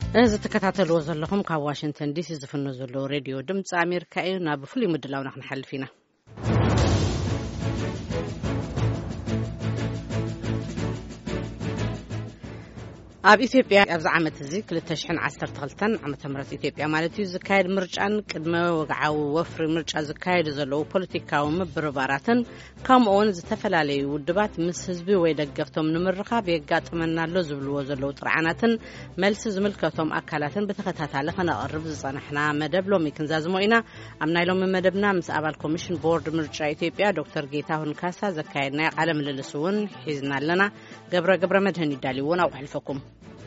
إذا تكتاتلوا زلهم كواشنطن دي سي زفنو زلو راديو دمص أمريكا إينا بفلي مدلاو نحن حل فينا ኣብ ኢትዮጵያ ኣብዚ ዓመት እዚ 2012 ዓመተ ምህረት ኢትዮጵያ ማለት እዩ ዝካየድ ምርጫን ቅድመ ወግዓዊ ወፍሪ ምርጫ ዝካየድ ዘለው ፖለቲካዊ ምብርባራትን ከምኡውን ዝተፈላለዩ ውድባት ምስ ህዝቢ ወይ ደገፍቶም ንምርኻብ የጋጥመናሎ ዝብልዎ ዘለው ጥርዓናትን መልሲ ዝምልከቶም ኣካላትን በተኸታታለ ከነቕርብ ዝጸናሕና መደብ ሎሚ ክንዛዝሞ ኢና ኣብ ናይ ሎሚ መደብና ምስ ኣባል ኮሚሽን ቦርድ ምርጫ ኢትዮጵያ ዶክተር ጌታሁን ካሳ ዘካየድና ቃለ ምልልስ እውን ሒዝና ኣለና ገብረ መድህን ይዳልይዎን ኣብ ሕልፈኩም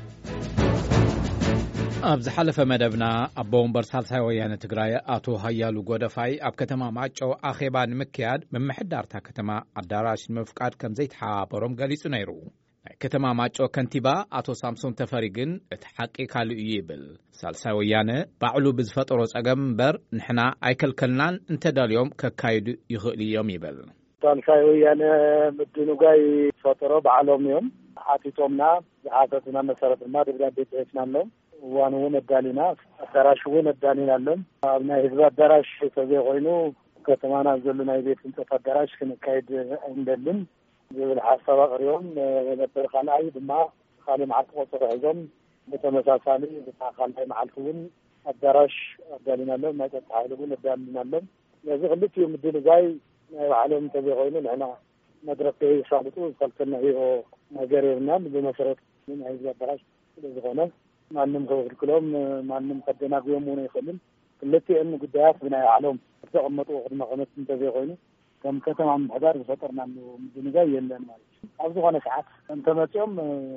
أبز حلف مدبنا أبو مبرسال ساويان تقرأي أتو هيالو قودفاي أب كتما ماچو آخيبان مكياد من محدارتا كتما الدراش مفقاد كم زيت حابرم غاليسو نيرو كتما ماچو كنتيبا أتو سامسون تفاريقن اتحقي كالو ييبل سالساويان باعلو بزفتروس أغم بر نحنا ايكل كلنان انتدال يوم كاكايد يغلي يوم يبل سالساويان مدنو غاي فترو بعلوم يوم حاتيتومنا حاتتنا مسارة ما دبدا بيتعسنا لهم وانو ندالينا دراش ندالينا لهم ابنا حزب دراش تزيغوينو كتمانا زلنا يبيت انتفا دراش كنكايد عندلن بالحساب غريون نبر خالعي بما خالي معكم وصرحزم متمساسالي بتاع خالعي معلتون الدراش ندالينا لهم ما تتحايلون ندالينا لهم لازم غلت يوم الدين جاي وعليهم تزيغوينو لهنا مدرسة صابتو فلتنا هي مجارينا بمسارة من حزب دراش لزغنا معلم غير كلهم معلم قدنا بيوم ونيخلن التي أن قداس بنا يعلم تقمطوا خدمة قناة انتبهوني كم كتم عم حضار بفترنا من جاي إلا المال أرجو أنا ساعات أنت ما تيوم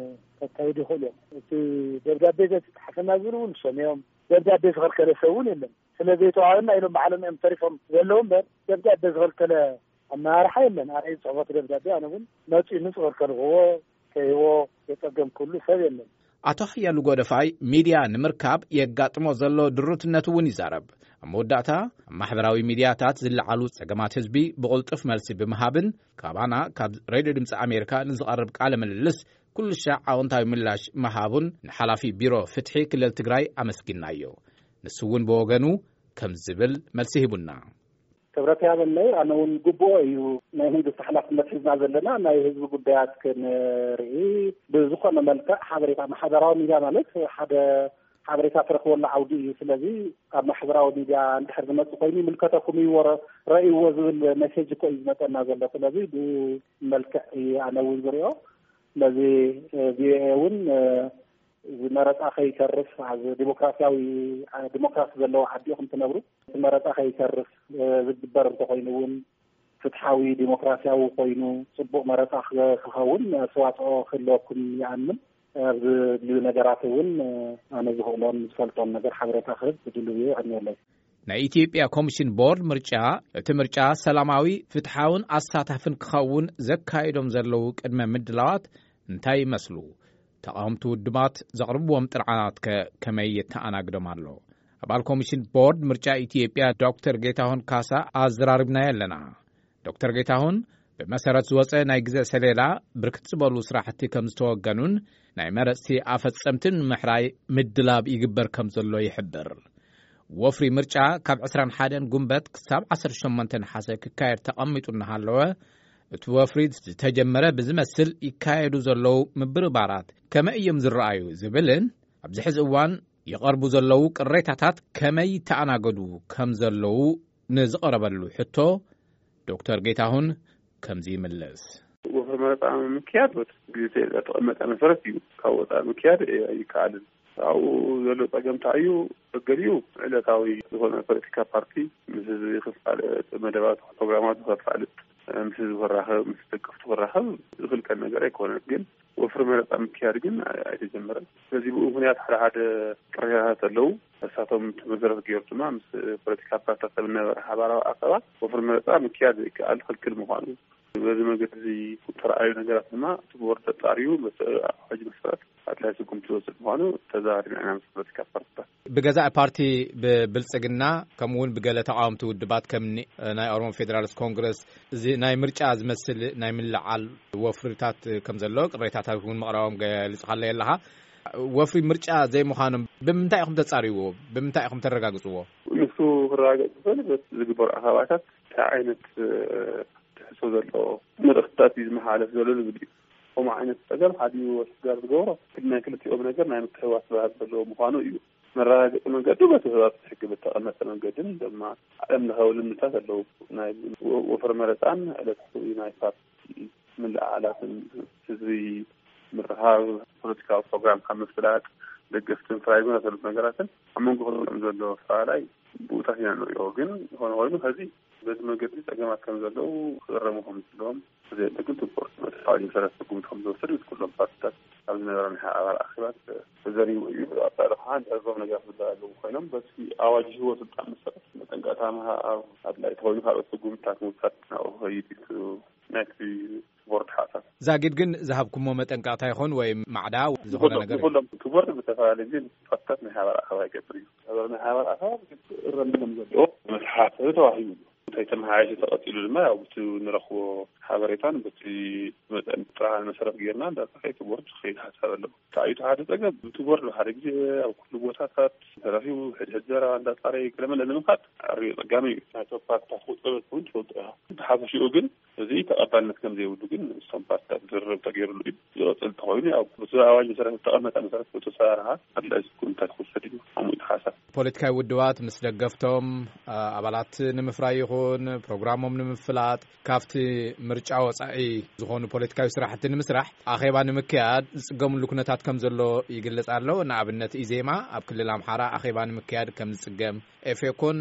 تكيد خلهم في درجات بيجت حكنا زورون شنيهم درجات بيصغر كلا سوون إلا الذي تعلمنا إلهم معلم يمترفهم لهم درجات بيصغر كلا أما راح إلا أنا عايز صعوبات درجات أنا أقول ما تيجي نصغر كلا هو كي هو يتقدم كله سوي إلا أتو حيالو قودفاي ميديا نمركاب يقاطمو زلو دروتنتو ون يزارب مودعتا محبراوي ميدياتات زل علو سقمات حزبي بقلطف ملسي بمهابن كابانا كاب راديو دمص أمريكا نزقرب قال مللس كل الشاع عونتاوي ملاش مهابن نحلافي بيرو فتحي كلل تقراي أمسكنايو نسوون بوغنو كم زبل ملسي هبونا كبرتي هذا اللي أنا ونقبوا ما هي بتحلق نفسنا زلنا ما هي حزب قدات كان رئي بزخنا ملكة حضرتك ما حضروا ميديا ملك حضرتك فرق ولا عودي سلذي ما حضروا ميديا عند حرمات قيمي ملكتكم ورا رأي وزن مسج كويس مثلا زلنا سلذي بملكة أنا وزريو الذي بيون مرات أخي كرس على ديمقراطي زلوا حديهم تنبرو مرات أخي كرس زبر تقينون فتحاوي ديمقراطياوي قينو صبوا مرات أخي خاون سواء خلوكم يعمل بنجاراتهم أنا زهولون سلطان نجار حضرتك أخذ بدلوي عني الله ናይ ኢትዮጵያ ኮሚሽን ቦርድ ምርጫ እቲ ምርጫ ሰላማዊ ፍትሓውን ኣሳታፍን ክኸውን ዘካይዶም ዘለው ቅድመ ምድላዋት እንታይ ይመስሉ ተቃውምቱ ውድማት ዘቅርብዎም ጥርዓናት ከመይ የተኣናግዶም ኣሎ ኣባል ኮሚሽን ቦርድ ምርጫ ኢትዮጵያ ዶክተር ጌታሁን ካሳ ኣዝራርብና ያለና ዶክተር ጌታሁን በመሰረት ዝወፀ ናይ ግዜ ሰሌዳ ብርክት ዝበሉ ስራሕቲ ከም ዝተወገኑን ናይ መረፅቲ ኣፈፀምትን ምሕራይ ምድላብ ይግበር ከም ዘሎ ይሕብር ወፍሪ ምርጫ ካብ 21 ጉንበት ክሳብ 18 ነሓሰ ክካየድ ተቐሚጡ እናሃለወ እቲ ወፍሪ ዝተጀመረ ብዝመስል ይካየዱ ዘለው ምብርባራት ከመይ እዮም ዝረኣዩ ዝብልን ኣብዚ ሕዚ እዋን ይቐርቡ ዘለው ቅሬታታት ከመይ ተኣናገዱ ከም ዘለው ንዝቐረበሉ ሕቶ ዶክተር ጌታሁን ከምዚ ይመልስ ወፍሪ ምርጫ ምክያድ ግዜ ተቐመጠ መሰረት እዩ ካብ ወጣ ምክያድ ይካኣልን أو زلوا تجمع تعيو الجريو إلى تعوي هنا ፖለቲካ ፓርቲ مثل خفعل مدبات وبرامات خفعلت مثل الرحاب مثل كفت الرحاب دخل كان نجار يكون جن وفر مرة أم كيارجن أيتجمرة لذي بأغنيات على هذا كرهات اللو ساتهم تمزرف جيرتما مثل ፖለቲካ ፓርቲ تبنا حبارة أقوى وفر مرة أم كيارج أدخل كل مخالف لازم أقول زي ترى نجارات ما تبور تطاريو بس حاجة مسافات أتلاقيكم توصل معنا تزارين أنا مسافات كفرت بجزاء بارتي ببلسجنا كمون بجلة تعاون تودبات كم ناي أورمون فيدرالس كونغرس زي ناي مرجع مثل ناي من العال وفرتات كم زلوك ريتات هون مقراهم جالس على لها ወፍሪ ምርጫ ዘይምዃኖም ብምንታይኹም ተጻሪዎ ብምንታይኹም ተረጋግጽዎ ንሱ ክረጋገጽ ዝፈልበት ዝግበሩ ኣኻባታት ዓይነት ተሕሶ ዘሎ መልእኽትታት ዝመሓላለፍ ዘሎ ዝብል እዩ ከምኡ ዓይነት ነገር ሓዲኡ ወስጋር ዝገብሮ ናይ ክልቲኦም ነገር ናይ ምትሕውዋስ ባህል ዘለዎ ምዃኑ እዩ መረጋገፂ መንገዲ በቲ ህዝባት ሕጊ ብተቐመጠ መንገድን ድማ ዓለም ለኸዊ ልምድታት ኣለዉ ናይ ወፍሪ መረፃን ዕለታዊ ናይ ፓርቲ ምልዓላትን ህዝቢ ምርሃብ ፖለቲካዊ ፕሮግራም ካብ ምፍላጥ ደገፍትን ፍራይጉን ኣሰሉት ነገራትን ኣብ መንጎ ክልኦም ዘሎ ኣፈላላይ ብኡታት ኢና ንሪኦ ግን ሆነ ኮይኑ ሕዚ በዚ መንገዲ ፀገማት ከም ዘለዉ ክቕረሙ ከም ዘለዎም ግን ትቦር መተፋሊ መሰረት ትጉምቶም ዝወሰዱ ኩሎም ፓርቲታት ኣብ ዝነበረ ናይ ኣባል ኣኺባት ተዘሪቡ እዩ ኣባል ከዓ ንዕዞም ነገራት ዝደላለዉ ኮይኖም በቲ ኣዋጅ ህቦ ስልጣን መሰረት መጠንቀቕታ ምሃብ ኣድላዪ ተኮይኑ ካልኦት ትጉምትታት ምውሳድ ናብኡ ከይድ ናይቲ ቦርድ ሓሳብ ዛጊድ ግን ዝሃብኩሞ መጠንቀቕታ ይኹን ወይ ማዕዳ ዝኾነ ነገር ኩሎም ትቦርድ ብተፈላለየ ግን ፓርቲታት ናይ ኣባል ኣኸባ ይገብር እዩ ናይ ኣባል ኣኸባ እረምሎም ዘለዎ መፅሓፍ ተዋሂቡ ተመሓይሽ ተቐፂሉ ድማ ያው ብቲ ንረኽቦ ሓበሬታን በቲ መጠን ጥራን መሰረት ጌርና እንዳፀሓይቱ ቦርድ ከይድ ሓሳብ ኣለዎ ታይቱ ሓደ ፀገም እቲ ቦርድ ሓደ ግዜ ኣብ ኩሉ ቦታታት ተረኺቡ ሕድሕድ ዘረባ እንዳጣረየ ክለመለ ንምኻድ ዓርዩ ፀጋሚ እዩ ናይቶም ፓርቲታት ቁፅበት እውን ትፈልጡ ኢኻ ብሓፈሽኡ ግን እዚ ተቐባልነት ከም ዘይብሉ ግን እሶም ፓርቲታት ዝርርብ ተገይሩሉ እዩ ዝቐፅል ተኮይኑ ያው ብቲ ኣዋጅ መሰረት ተቐመጠ መሰረት ብተሰራርሓ ኣድላዪ ኩነታት ክውሰድ እዩ ከምኡ ኢሉ ሓሳብ ፖለቲካዊ ውድባት ምስ ደገፍቶም ኣባላት ንምፍራይ ይኹን ፕሮግራሞም ንምፍላጥ ካብቲ ምርጫ ወፃኢ ዝኾኑ ፖለቲካዊ ስራሕቲ ንምስራሕ ኣኼባ ንምክያድ ዝጽገሙሉ ኩነታት ከም ዘሎ ይግለጽ ኣሎ ንኣብነት ኢዜማ ኣብ ክልል ኣምሓራ ኣኼባ ንምክያድ ከም ዝጽገም ኤፌኮን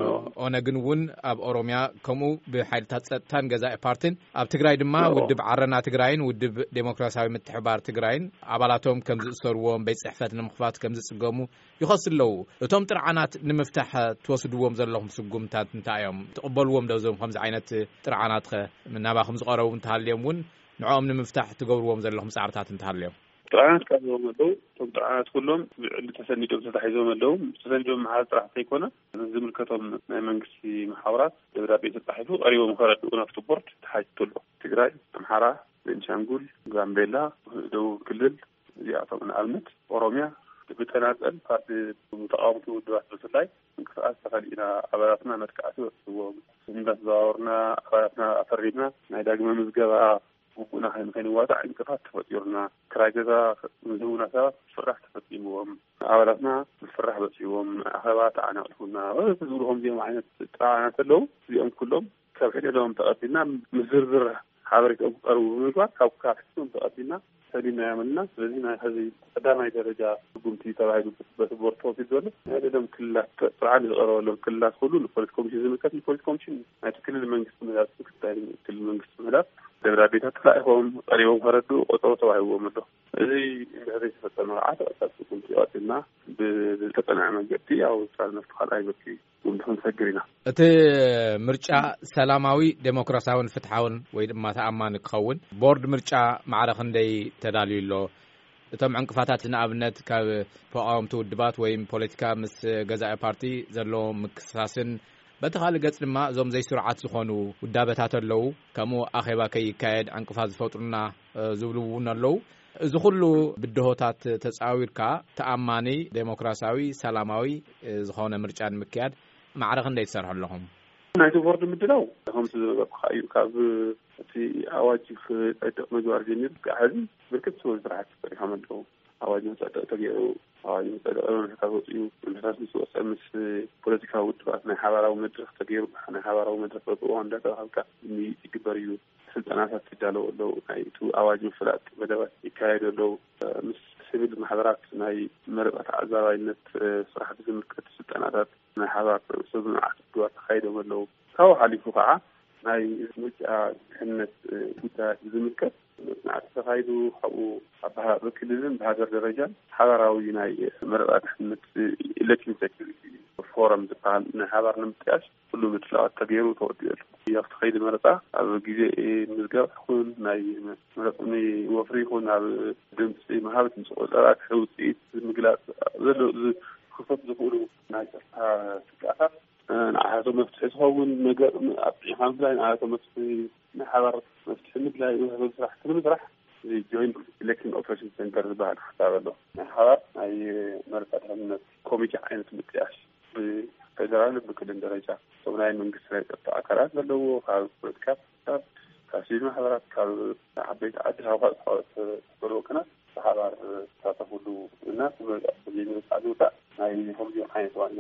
ኦነግን እውን ኣብ ኦሮሚያ ከምኡ ብሓይልታት ጸጥታን ገዛኢ ፓርቲን ኣብ ትግራይ ድማ ውድብ ዓረና ትግራይን ውድብ ዴሞክራሲያዊ ምትሕብባር ትግራይን ኣባላቶም ከም ዝእሰርዎም ቤት ጽሕፈት ንምኽፋት ከም ዝጽገሙ ይኸስለዉ እቶም ጥርዓናት ንምፍታሕ ትወስድዎም ዘለኹም ስጉምታት እንታይ እዮም ትቕበልዎም ደውዞም ከምዚ ዓይነት ጥርዓናት ናባኹም ዝቐረቡ እንተሃልዮም እውን ንዕኦም ንምፍታሕ ትገብርዎም ዘለኹም ጻዕርታት እንተሃልዮም ጥርዓናት ቀርቦም ኣለዉ እቶም ጥርዓናት ኩሎም ብዕሊ ተሰኒዶም ተታሒዞም ኣለዉ ተሰኒዶም መሓዝ ጥራሕ ዘይኮነ ዝምልከቶም ናይ መንግስቲ ማሕበራት ደብዳቤ ተጻሒፉ ቀሪቦም ከረድኡ ናብቲ ቦርድ ተሓቲቱ ኣሎ ትግራይ ኣምሓራ ቤንሻንጉል ጋምቤላ ደቡብ ክልል እዚኣቶም ንኣብነት ኦሮሚያ ብተናፀል ፓርቲ ተቃውምቲ ውድባት ብፍላይ እንቅስቃሴ ተኸሊና ኣባላትና መጥቃዕቲ ወስድዎም እንዳተዘዋወርና ኣባላትና ኣፈሪድና ናይ ዳግመ ምዝገባ ውቁና ከይንዋጣዕ እንቅፋት ተፈጢሩና ክራይ ገዛ ዝህቡና ሰባት ፍራሕ ተፈፂምዎም ኣባላትና ብፍራሕ በፂዎም ኣኸባ ተዓናቂፉና ዝብልዎም እዚኦም ዓይነት ጥርዓናት ኣለዉ እዚኦም ኩሎም ካብ ሕደሎም ተቐቢልና ምዝርዝር ሓበሬታኦም ክቐርቡ ብምግባር ካብ ካፍቶም ተቐቢልና ሰሊና ያመልና ስለዚህ ናይ ሕዚ ቀዳማይ ደረጃ ጉምቲ ተባሂሉ በቦርድ ተወሲዱ ዘሎ ናይ ደም ክልላት ጥርዓን ዝቐረበሎም ክልላት ኩሉ ንፖሊስ ኮሚሽን ዝምልከት ንፖሊስ ኮሚሽን ናይ ክልል መንግስቲ ምህዳር ክልል ክልል መንግስቲ ምህዳር ደብዳቤታት ተላኢፎም ቀሪቦም ከረዱ ቆጠሮ ተዋሂቦም ኣሎ እዚ እንደዚ ተፈጸመ መርዓት ኣሳስ ጉምቲ ቀፂልና ብተጠናዕ መንገዲ ያው ሳልነፍቱ ካልኣይ መርኪ ጉምቲ ክንሰግር ኢና እቲ ምርጫ ሰላማዊ ዴሞክራሲያውን ፍትሓውን ወይ ድማ ተኣማኒ ክኸውን ቦርድ ምርጫ ማዕረ ክንደይ ተዳልዩ ኣሎ እቶም ዕንቅፋታት ንኣብነት ካብ ተቃወምቲ ውድባት ወይ ፖለቲካ ምስ ገዛኢ ፓርቲ ዘለዎም ምክስሳስን በተኻሊ ገጽ ድማ እዞም ዘይስርዓት ዝኾኑ ውዳበታት ኣለዉ ከምኡ ኣኼባ ከይካየድ ዕንቅፋት ዝፈጥሩና ዝብሉ እውን ኣለዉ እዚ ኩሉ ብድሆታት ተጻዊርካ ተኣማኒ ዴሞክራሲያዊ ሰላማዊ ዝኾነ ምርጫ ንምክያድ ማዕረ ክንደይ ትሰርሑ ኣለኹም ናይቲ ቦርድ ምድላው ከምቲ ዝበልኩ እዩ ካብ እቲ ኣዋጅ ክጸድቕ ምግባር ጀሚሩ ሕዚ ብርክት ዝበሉ ስራሕቲ ተሰሪሖም ኣለዉ ኣዋጅ መጸደቕ ተገይሩ ኣዋጅ መጸደቕ ምሕታት ወፂኡ ምሕታት ምስ ወፅአ ምስ ፖለቲካዊ ውድባት ናይ ሓባራዊ መድረኽ ተገይሩ ናይ ሓባራዊ መድረኽ በፅዎ እንዳተባሃልካ ይግበር እዩ ስልጠናታት ይዳለዉ ኣለዉ ናይቲ ኣዋጅ ምፍላጥ መደባት ይካየዱ ኣለዉ ምስ ሲቪል ማሕበራት ናይ መረፃት ዓዛባይነት ስራሕቲ ዝምልከት ስልጠናታት ናይ ሓባር ሰብ ልምዓት ውድባት ተካይዶም ኣለዉ ካብኡ ሓሊፉ ከዓ ናይ ምርጫ ድሕንነት ጉዳያት ዝምልከት ናዓት ተኻይዱ ካብኡ ኣብ ክልልን ብሃገር ደረጃን ሓባራዊ ናይ መረፃት ድሕንነት ኤሌክሽን ሴኩሪቲ ፎረም ዝበሃል ናይ ሓባር ንምጥያሽ ኩሉ ምድላዋት ተገይሩ ተወዲኡ ኣሎ ኣብቲ ከይዲ መረፃ ኣብ ግዜ ምዝገባ ይኹን ናይ መረፅኒ ወፍሪ ይኹን ኣብ ድምፂ ምሃብ ድምፂ ቆጠራት ውፅኢት ምግላፅ ዘሎ ክፈት ዝኽእሉ ናይ ፀጥታ ትካኣታት ንዓቶም መፍትሒ ዝኸውን ነገር ኣብፅሒኻ ምፍላይ ንዓቶም መፍትሒ ናይ ሓባር መፍትሒ ምድላይ ዝህብል ስራሕቲ ንምስራሕ joint election operation center ዝበሃል ሓሳብ ኣሎ ሓባር ናይ መረፃ ድሕንነት ኮሚቴ ዓይነት ምጥያሽ ብፌደራል ብክልል ደረጃ ሰብናይ መንግስት ናይ ጸጥታ አካላት ዘለዎ ካብ ፖለቲካ ካብ ሲቪል ማሕበራት ካብ ዓበይቲ ዓዲ ሃዋት ተወከና ሓባር ተሳተፍሉ እና ብየሚሳሉታ ናይ ሆምዚ ዓይነት ዋና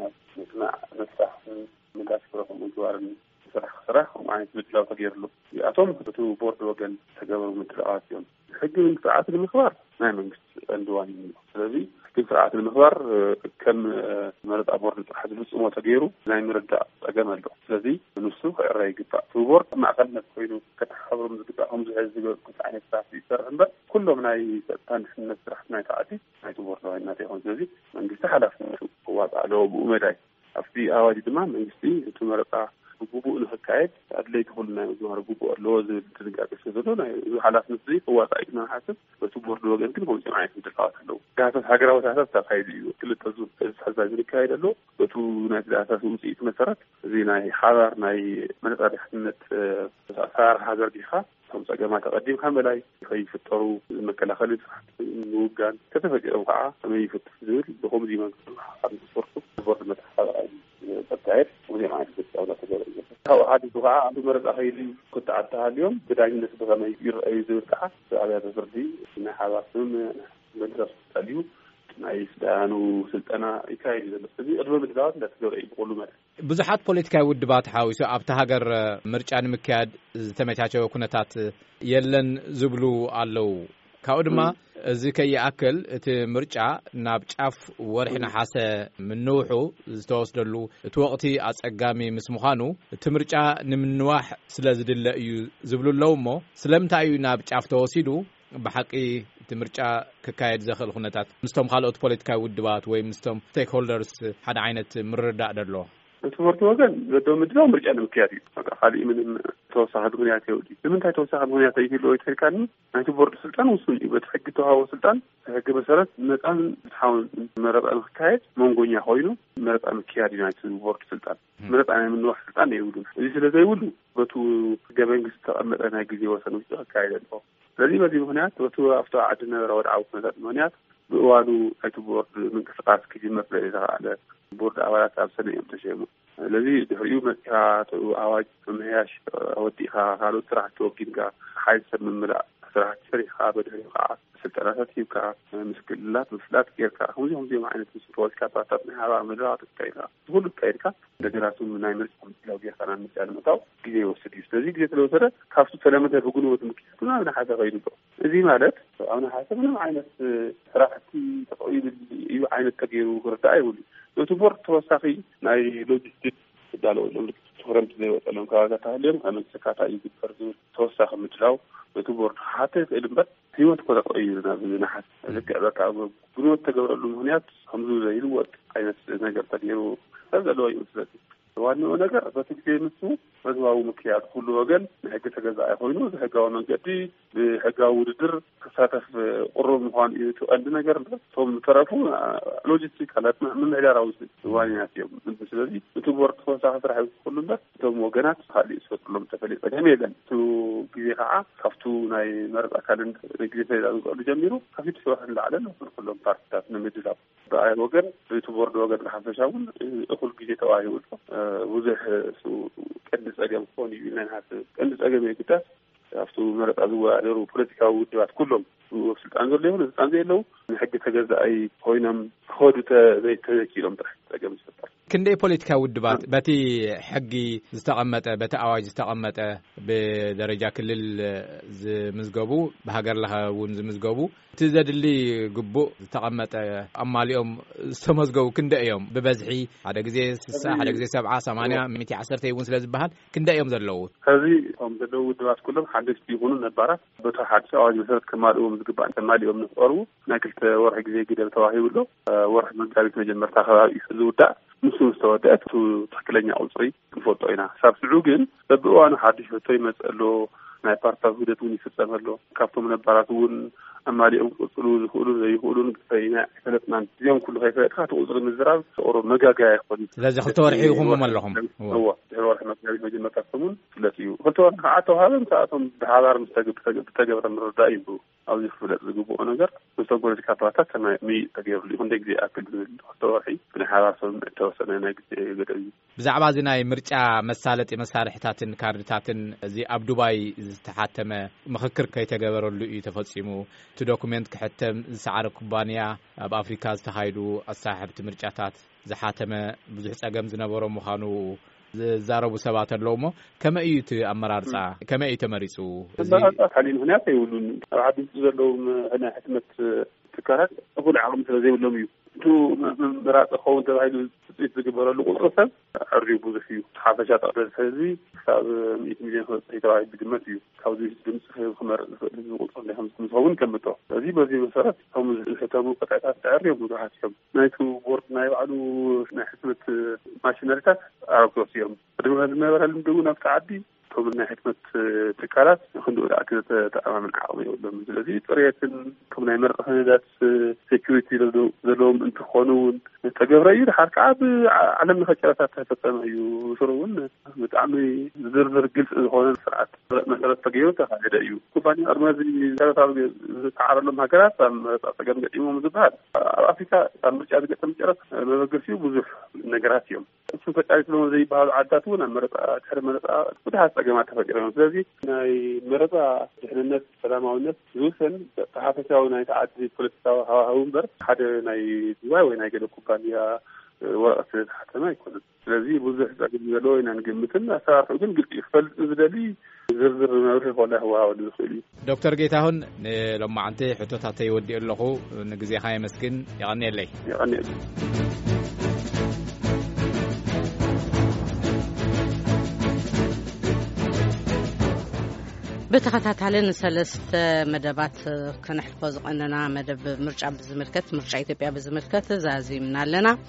መስራሕ ምንዳስ ክረኹም ምግባርን ስራሕ ማለት ምድላው ተገይርሉ አቶም በቱ ቦርድ ወገን ተገበሩ ምድላዋት እዮም ሕጊ ስርዓት ንምኽባር ናይ መንግስት እንደዋኒ ነው ስለዚህ ሕጊ ስርዓት ንምኽባር ከም መረጣ ቦርድ ጥራሕ ዝፍጽሞ ተገይሩ ናይ ምርዳእ ፀገም ኣሎ ስለዚህ ንሱ ክዕረይ ይግባእ ቦርድ ማዕከልነት ኮይኑ ከተሓብሩም ዝግባኦም ዝሕዝ ዝገበርኩት ዓይነት ስራሕ ይሰርሕ እምበር ኩሎም ናይ ጸጥታን ድሕንነት ስራሕ ናይ ተዓዲ ናይ ቦርድ ዋናት ይኹን ስለዚህ መንግስቲ ሓላፍነቱ ክዋፅእ ኣለዎ ብኡ መዳይ ኣብቲ ኣዋጅ ድማ መንግስቲ እቲ መረጣ ጉቡእ ንኽካየድ ኣድለይቲ ኩሉ ናይ ምዝማር ጉቡእ ኣለዎ ዝብል ትንቃቄ ስለዘሎ ናይ ሓላፍነት እዚ ክዋፅእ ኢልና ንሓስብ በቲ ቦርድ ወገን ግን ከምዚኦም ዓይነት ምድላዋት ኣለዉ ዳሰስ ሃገራዊ ዳሰስ ተካይዱ እዩ ክልተ ዙር ሓሳብ ዝካየድ ኣሎ በቱ ናይ ዳሰስ ውፅኢት መሰረት እዚ ናይ ሓባር ናይ መረፃ ድሕንነት ኣሰራርሓ ዘርጊሕካ ከም ፀገማት ተቐዲምካ በላይ ከይፍጠሩ መከላኸሊ ምውጋን ከተፈቂዶም ከዓ ከመይ ይፍትሕ ዝብል ብከምዚ መንገዲ ኣብ ስፖርቱ ቦርድ መተሓባራይ ተካየድ ወዚኦም ዓይነት ተጫውታ ተገበረ ካብ ሓዲሱ ከዓ ኣብ መረፃ ኸይዲ ክትዓተሃልዮም ብዳኝነት ብኸመይ ይርአዩ ዝብል ከዓ ኣብያተ ፍርዲ ናይ ሓባር ስም መድረስ ተልዩ ናይ ስልጣኑ ስልጠና ይካየድ ዘሎ እዚ ቅድመ ምድላዋት እንዳተገበረ እዩ ብኩሉ መለ ብዙሓት ፖለቲካዊ ውድባት ሓዊሱ ኣብቲ ሃገር ምርጫ ንምክያድ ዝተመቻቸወ ኩነታት የለን ዝብሉ ኣለው ካብኡ ድማ እዚ ከይኣክል እቲ ምርጫ ናብ ጫፍ ወርሒ ነሓሰ ምንውሑ ዝተወስደሉ እቲ ወቕቲ ኣጸጋሚ ምስ ምዃኑ እቲ ምርጫ ንምንዋሕ ስለ ዝድለ እዩ ዝብሉ ኣለዉ እሞ ስለምንታይ እዩ ናብ ጫፍ ተወሲዱ ብሓቂ እቲ ምርጫ ክካየድ ዘኽእል ኩነታት ምስቶም ካልኦት ፖለቲካዊ ውድባት ወይ ምስቶም ስቴክሆልደርስ ሓደ ዓይነት ምርዳእ ደሎ እቲ ቦርድ ወገን ዘደው ምድላው ምርጫ ንምክያድ እዩ ካሊእ ምንም ተወሳኺ ምክንያት የውዲ ንምንታይ ተወሳኺ ምክንያት ይህልዎ ይተልካኒ ናይቲ ቦርድ ስልጣን ውሱን እዩ በቲ ሕጊ ተዋህቦ ስልጣን ሕጊ መሰረት ነፃን ፍትሓውን መረፃ ንክካየድ መንጎኛ ኮይኑ መረፃ ምክያድ እዩ ናይቲ ቦርድ ስልጣን መረፃ ናይ ምንዋሕ ስልጣን የብሉን እዚ ስለዘይብሉ በቱ ሕገ መንግስቲ ተቐመጠ ናይ ግዜ ወሰን ውሽጢ ክካየድ ኣለዎ ስለዚ በዚ ምክንያት በቱ ኣብቲ ዓዲ ነበረ ወድዓዊ ኩነታት ምክንያት ብእዋኑ ናይቲ ቦርድ ምንቅስቃስ ክጅመር ስለዘይተኸኣለ ቦርድ ኣባላት ኣብ ሰነ እዮም ተሸሙ ስለዚ ድሕሪኡ መፅካ ኣዋጅ ምምሕያሽ ወዲእኻ ካልኦት ስራሕቲ ወጊድካ ሓይል ሰብ ምምላእ ስራሕቲ ሰሪሕካ በድሕሪኡ ከዓ ስልጠናታት ሂብካ ምስክልላት ምፍላጥ ጌርካ ከምዚኦም ዓይነት ፖለቲካ ፓርቲታት ናይ ሓባር መድረኻት ትካይድካ ኩሉ ትካይድካ እንደገናቱ ናይ ምርጫ ምድላው ጌርካ ናብ ምርጫ ንምእታው ግዜ ይወስድ እዩ ስለዚ ግዜ ስለወሰደ ካብቲ ተለመደ ብጉንበት ምክያዱ ናብ ናሓሰ ኸይዱ ዶ እዚ ማለት ኣብ ናሓሰ ምንም ዓይነት ስራሕቲ ተቐይዱ እዩ ዓይነት ተገይሩ ክርዳእ ይብሉ እቲ ቦርድ ተወሳኺ ናይ ሎጂስቲክ ዳለወሎም ክረምቲ ዘይወፀሎም ከባቢታት ሃልዮም ኣብ መንግስቲ እዩ ዝግበር ዝብል ተወሳኺ ምድላው እቲ ቦርድ ሓተ ይኽእል እምበር ህይወት ኮ ተቐይሩ ናብ ናሓስ ልክዕ በቃ ጉንበት ተገብረሉ ምክንያት ከምዚ ዘይልወጥ ዓይነት ነገር ተገይሩ ሰብ ዘለዎ እዩ ስለዚ ዋናው ነገር በቲ ግዜ ምስ መዝባዊ ምክያድ ኩሉ ወገን ሕጊ ተገዛኢ ኮይኑ ሕጋዊ መንገዲ ብሕጋዊ ውድድር ክሳተፍ ቁሩብ ምዃን እዩ ትቐንዲ ነገር ቶም ተረፉ ሎጂስቲክ ካላት ምምሕዳራዊ ዋንያት እዮም ስለዚ እቲ ቦርድ ተወሳኺ ስራሕ ኩሉ እምበር እቶም ወገናት ካሊእ ዝፈጥሩሎም ተፈለየ ፀገም የለን እቲ ግዜ ከዓ ካብቱ ናይ መረፃ ኣካልን ግዜ ፈሊጣ ዝውዕሉ ጀሚሩ ካፊት ስራሕ ንላዕለ ኩሎም ፓርቲታት ንምድላው ብኣይ ወገን እቲ ቦርድ ወገን ሓፈሻ እውን እኩል ግዜ ተዋሂቡ ብዙሕ ቀንዲ ፀገም ክኾን እዩ ኢልና ንሓስብ ቀንዲ ፀገም የግዳስ ኣብቱ መረፃ ዝወዳደሩ ፖለቲካዊ ውድባት ኩሎም ስልጣን ዘሎ ይኹን ስልጣን ዘየለው ንሕጊ ተገዛኢ ኮይኖም ክኸዱ ዘይተዘኪሎም ጥራሕ ፀገም ዝፈጠር ክንደይ ፖለቲካዊ ውድባት በቲ ሕጊ ዝተቐመጠ በቲ ኣዋጅ ዝተቐመጠ ብደረጃ ክልል ዝምዝገቡ ብሃገር ለኸ እውን ዝምዝገቡ እቲ ዘድሊ ግቡእ ዝተቐመጠ ኣማሊኦም ዝተመዝገቡ ክንደይ እዮም ብበዝሒ ሓደ ግዜ 60 ሓደ ግዜ 70 80 110 እውን ስለ ዝበሃል ክንደይ እዮም ዘለዉ ከዚ ከም ዘለዉ ውድባት ኩሎም ሓደሽቲ ይኹኑ ነባራት በቲ ሓድሽ ኣዋጅ መሰረት ከማልእዎም ዝግባእ ተማሊኦም ንኽቐርቡ ናይ 2 ወርሒ ግዜ ግደብ ተዋሂቡሎ ወርሒ መጋቢት መጀመርታ ከባቢ ዝውዳእ ንሱ ዝተወደአት ትክክለኛ ቁፅሪ ክንፈልጦ ኢና ሳብ ስዑ ግን በብእዋኑ ሓድሽ ህቶ ይመፅእ ኣሎ ናይ ፓርቲታት ውህደት እውን ይፍፀም ኣሎ ካብቶም ነባራት እውን أمالي أقول يقولون يقولون فينا ثلاثنا اليوم كله هاي فاتحة وأصل من الزراعة صوروا مجاجا يخون لازم خطورحيهم ملهم هو رح مجمع تقسمون ثلاثيو خطور عطوا هذا مساعدهم بحضار مستجب من الردائي أو يخفل الجبوء نجار مستقبل الكاباتات كما مي تجيب لي هندك زي أكل خطورحي من حضار توصلنا نجد بزعبا زيناي مرجع مسالة حتاتن كاردتاتن زي أبدوباي استحاتم مخكر كي تجبر اللي يتفصموا تدوكمنت كحتم سعر كوبانيا بأفريقيا استهايدو الصاحب تمرجعات زحاتم بزح أجمع زنبورو مخانو زاربو سبات اللومو كما إيت أمرارسا كما إيت مريسو حاليا هناك يقولون عادي تزلهم أنا حكمة تكارات أقول عالم زي اللوميو تو مرات أخوان تبعيدو تجبر له قصة الريبو ذفيو حافظات أقدر هذه صار 100 مليون تبعيد بجمتيو كاوزي جمس خمر قصة لهم مصون كمتو هذه بزي مسارات هم الختامو قطعات الريبو ذحاتهم نايتو بورد نايو علو حكمة ماشينريتات عرب توصيهم بدو هذا ما يرى المدونة نفتعدي من حكمة تكالات خندوا الأكلة تأمام العالمية قدام الذي طريقة كمنا يمرق هندات سيكوريتي لهم انتخونون تجبري حركات على من خشرات تفتنا يشرون متعمي زر جلس هون سرعات مثلا تجيوت هذا أيو كوباني أرمازي زارت تعرض لهم هكذا تجمع قديمهم زباد أفريقيا أمريكا قدمت ما بقرشوا بزح نجاراتهم شوف تعرف لهم زي بعض عاداتنا مرة تحرم مرة وده جماعة تفكيرهم لذي ناي مرضى جهنمت سلامة زوسن تحافظوا ناي تعدي بوليسا هاومبر حدا ناي دواء ناي كده كوبانيا ورقة حتى ما يكون لذي بوزح زعلوا إن نجمتنا صار وجن قلت يخفل زدلي زر ما يروح ولا هو الدخولي دكتور جيتاهن لما أنت حطيتها تيودي له نجزي هاي مسكين يعني ليه بتخطاتالن سلسة مدبات كنحفظ أننا مدب مرجع بزملكت مرجع إثيوبيا بزملكت زازي من لنا